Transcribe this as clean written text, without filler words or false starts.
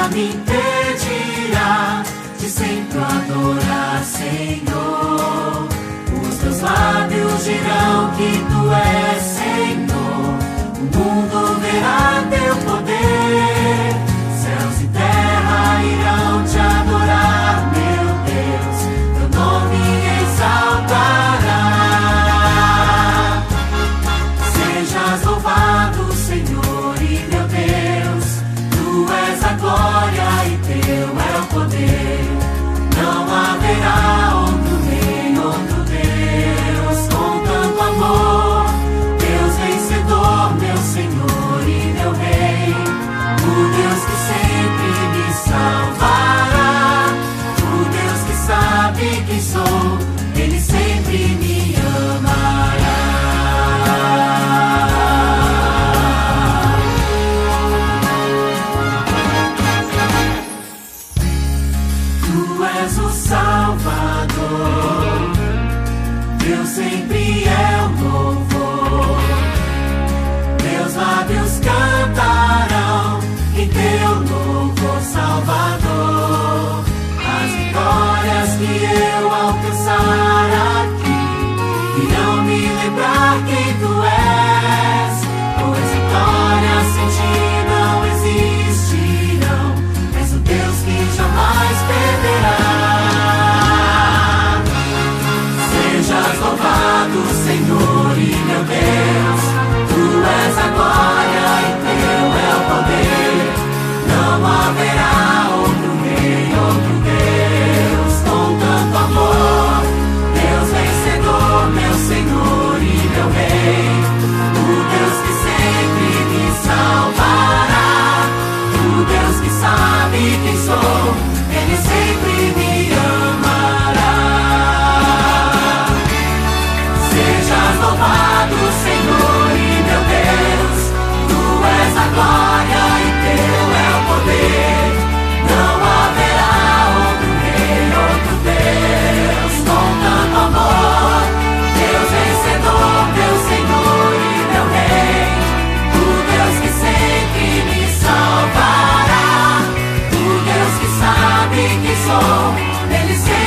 me impedirá de sempre adorar, Senhor. Os teus lábios dirão que tu és Senhor. O mundo verá teu poder, céus e terra irão te adorar, meu Deus, teu nome exaltará. Sejas louvado, Senhor e meu Deus, tu és a glória e teu é o poder. Não haverá outro rei, outro Deus com tanto amor. Deus vencedor, meu Senhor e meu Rei, o Deus que sempre me salvará, o Deus que sabe quem sou, Ele sempre me amará. Tu és o Salvador, Deus sempre é o louvor. Meus lábios cantarão em teu louvor, Salvador. As vitórias que eu alcançar aqui irão me lembrar quem tu és, pois vitórias sem ti não existirão. És o Deus que jamais perderá. Sejas louvado, Senhor e meu Deus, tu és a glória e teu é o poder. Não haverá outro rei, outro Deus com tanto amor. Deus vencedor, meu Senhor e meu Rei, o Deus que sempre me salvará, o Deus que sabe quem sou, Ele sempre me amará. Sejas louvado, Senhor e meu Deus, tu és a glória e teu é o poder. Não haverá outro rei, outro Deus com tanto amor. Deus vencedor, meu Senhor e meu Rei, o Deus que sempre me salvará, o Deus que sabe quem sou, Ele sempre